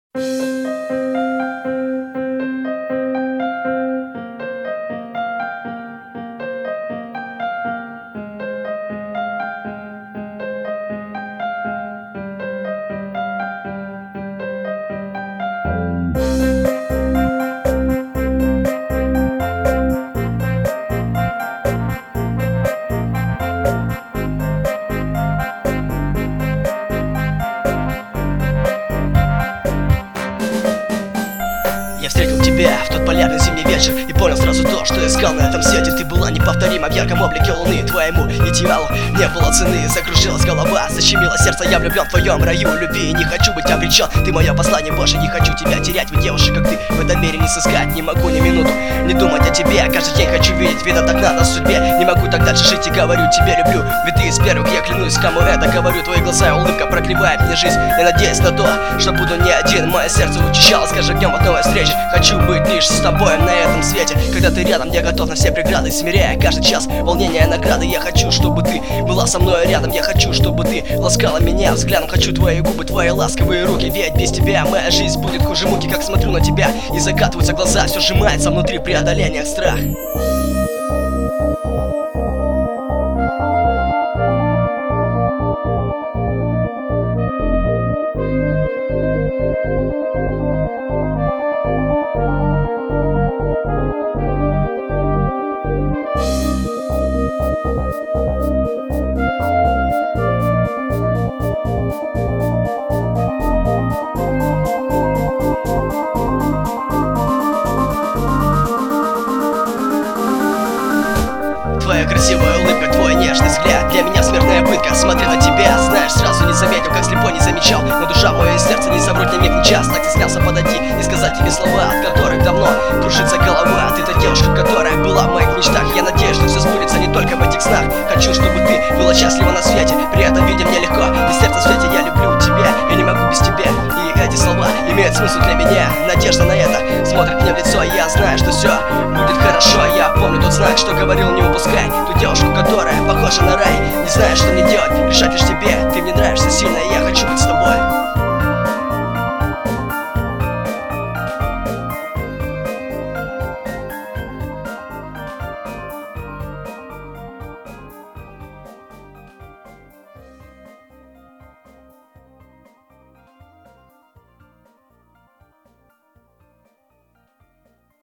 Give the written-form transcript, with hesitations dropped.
Я встретил тебя в тот полярный зимний вечер и понял сразу то, что искал на этом свете. Ты была неповторима в ярком облике луны. Твоему идеалу не было цены. Закружилась голова, защемило сердце. Я влюблен в твоем раю любви. Не хочу быть обречен, ты мое послание, больше не хочу тебя терять. Ведь девушек, как ты, в этом мире не сыскать. Не могу ни минуту не думать о тебе. Каждый день хочу видеть, видно так надо судьбе. Не могу так дальше жить и говорю тебе люблю. Ведь ты из первых, я клянусь, кому это говорю. Твои глаза и улыбка продлевает мне жизнь. Я надеюсь на то, что буду не один. Мое сердце учащалось каждым днем от новой встречи. Хочу быть лишь с тобой на этом свете. Когда ты рядом, я готов на все преграды, смиряя каждый час волнения награды. Я хочу, чтобы ты была со мной рядом. Я хочу, чтобы ты ласкала меня взглядом. Хочу твои губы, твои ласковые руки. Ведь без тебя моя жизнь будет хуже муки. Как смотрю на тебя и закатываются глаза, все сжимается внутри преодоления страх. Твоя красивая улыбка, твой нежный взгляд, для меня смертная пытка. Смотря на тебя, знаешь, сразу не заметил, как слепой не замечал. Но душа моя и сердце не соврут ни миг, ни час. Так стеснялся подойти и сказать тебе слова, от которых давно кружится голова. Ты та девушка, которая была в моих мечтах. Я надеюсь, что все сбудется не только в этих снах. Хочу, чтобы ты была счастлива на свете, при этом видя мне легко. И сердце в свете, я люблю тебя, я не могу без тебя. И эти слова имеют смысл для меня. Надежда на это смотрит мне в лицо. Я знаю, что все будет хорошо. Я помню тот знак, что говорил, не упускай ту девушку, которая похожа на рай. Не знаю, что мне делать, решать лишь тебе. Ты мне нравишься сильно, и я хочу